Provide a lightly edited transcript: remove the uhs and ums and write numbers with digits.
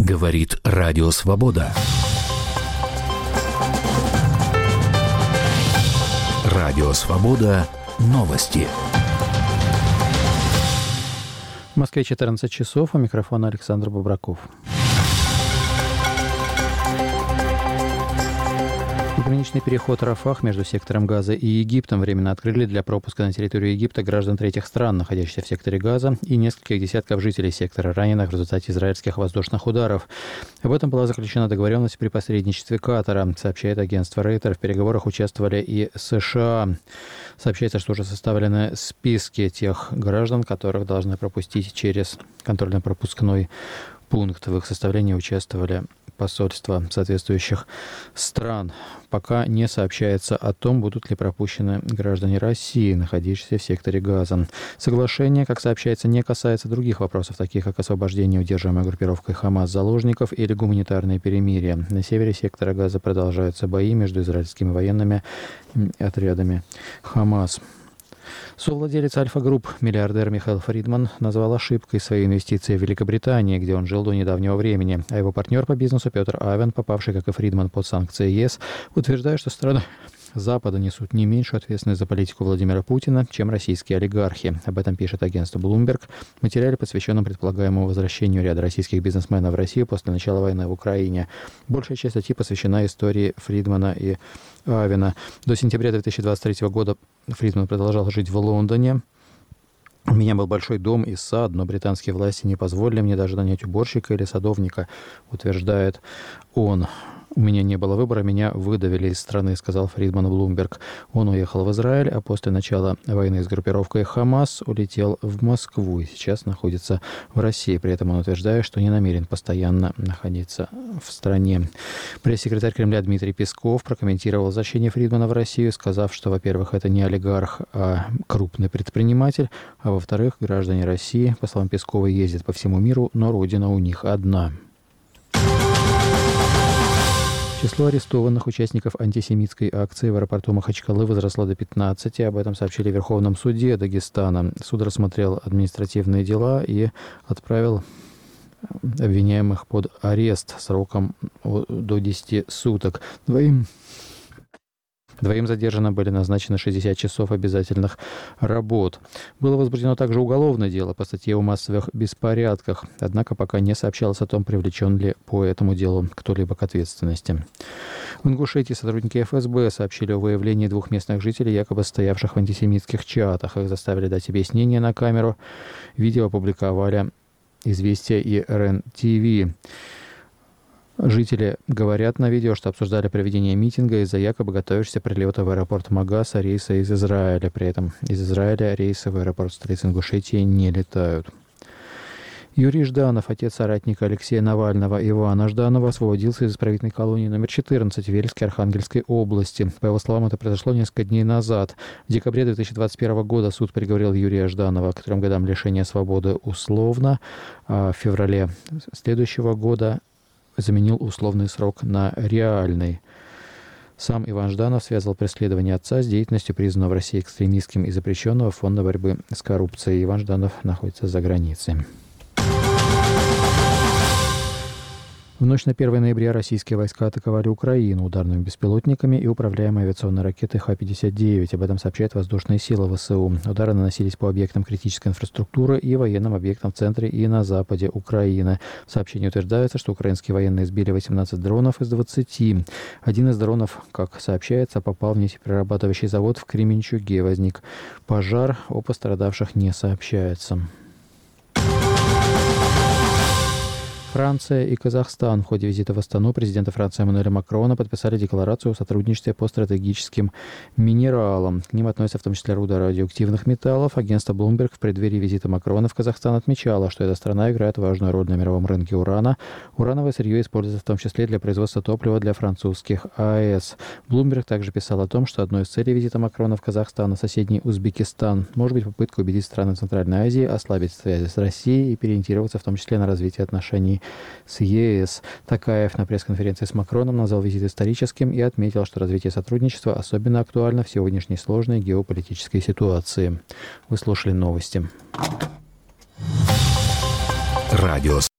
Говорит Радио Свобода. Радио Свобода. Новости. В Москве 14 часов. У микрофона Александр Бобраков. Пограничный переход Рафах между сектором Газа и Египтом временно открыли для пропуска на территорию Египта граждан третьих стран, находящихся в секторе Газа, и нескольких десятков жителей сектора, раненых в результате израильских воздушных ударов. Об этом была заключена договоренность при посредничестве Катара, сообщает агентство Рейтер. В переговорах участвовали и США. Сообщается, что уже составлены списки тех граждан, которых должны пропустить через контрольно-пропускной пункт. В их составлении участвовали посольства соответствующих стран. Пока не сообщается о том, будут ли пропущены граждане России, находящиеся в секторе Газа. Соглашение, как сообщается, не касается других вопросов, таких как освобождение удерживаемой группировкой Хамас заложников или гуманитарное перемирие. На севере сектора Газа продолжаются бои между израильскими военными отрядами Хамас. Совладелец Альфа-Групп, миллиардер Михаил Фридман, назвал ошибкой свои инвестиции в Великобритании, где он жил до недавнего времени. А его партнер по бизнесу Петр Авен, попавший, как и Фридман, под санкции ЕС, утверждает, что страны Запада несут не меньшую ответственность за политику Владимира Путина, чем российские олигархи. Об этом пишет агентство Bloomberg. В материале, посвященном предполагаемому возвращению ряда российских бизнесменов в Россию после начала войны в Украине. Большая часть статьи посвящена истории Фридмана и Авена. До сентября 2023 года Фридман продолжал жить в Лондоне. У меня был большой дом и сад, но британские власти не позволили мне даже нанять уборщика или садовника, утверждает он. «У меня не было выбора, меня выдавили из страны», — сказал Фридман Bloomberg. Он уехал в Израиль, а после начала войны с группировкой Хамас улетел в Москву и сейчас находится в России. При этом он утверждает, что не намерен постоянно находиться в стране. Пресс-секретарь Кремля Дмитрий Песков прокомментировал возвращение Фридмана в Россию, сказав, что, во-первых, это не олигарх, а крупный предприниматель, а во-вторых, граждане России, по словам Пескова, ездят по всему миру, но родина у них одна. Число арестованных участников антисемитской акции в аэропорту Махачкалы возросло до 15. Об этом сообщили в Верховном суде Дагестана. Суд рассмотрел административные дела и отправил обвиняемых под арест сроком до 10 суток. Двоим задержанным были назначены 60 часов обязательных работ. Было возбуждено также уголовное дело по статье о массовых беспорядках. Однако пока не сообщалось о том, привлечен ли по этому делу кто-либо к ответственности. В Ингушетии сотрудники ФСБ сообщили о выявлении двух местных жителей, якобы стоявших в антисемитских чатах. Их заставили дать объяснение на камеру. Видео опубликовали «Известия» и РЕН-ТВ. Жители говорят на видео, что обсуждали проведение митинга из-за якобы готовящегося прилета в аэропорт Магаса рейса из Израиля. При этом из Израиля рейсы в аэропорт столицы Ингушетии не летают. Юрий Жданов, отец соратника Алексея Навального Ивана Жданова, освободился из исправительной колонии номер 14 в Вельске Архангельской области. По его словам, это произошло несколько дней назад. В декабре 2021 года суд приговорил Юрия Жданова к 3 годам лишения свободы условно, а в феврале следующего года заменил условный срок на реальный. Сам Иван Жданов связал преследование отца с деятельностью признанного в России экстремистским и запрещенного фонда борьбы с коррупцией. Иван Жданов находится за границей. В ночь на 1 ноября российские войска атаковали Украину ударными беспилотниками и управляемой авиационной ракетой Х-59. Об этом сообщают воздушные силы ВСУ. Удары наносились по объектам критической инфраструктуры и военным объектам в центре и на западе Украины. В сообщении утверждается, что украинские военные сбили 18 дронов из 20. Один из дронов, как сообщается, попал в нефтеперерабатывающий завод в Кременчуге. Возник пожар, о пострадавших не сообщается. Франция и Казахстан в ходе визита в Астану президента Франции Эммануэля Макрона подписали декларацию о сотрудничестве по стратегическим минералам. К ним относятся в том числе руда радиоактивных металлов. Агентство Bloomberg в преддверии визита Макрона в Казахстан отмечало, что эта страна играет важную роль на мировом рынке урана. Урановое сырье используется в том числе для производства топлива для французских АЭС. Bloomberg также писал о том, что одной из целей визита Макрона в Казахстан и соседний Узбекистан может быть попытка убедить страны Центральной Азии ослабить связи с Россией и переориентироваться в том числе на развитие отношений с ЕС. Такаев на пресс-конференции с Макроном назвал визит историческим и отметил, что развитие сотрудничества особенно актуально в сегодняшней сложной геополитической ситуации. Вы слушали новости. Радио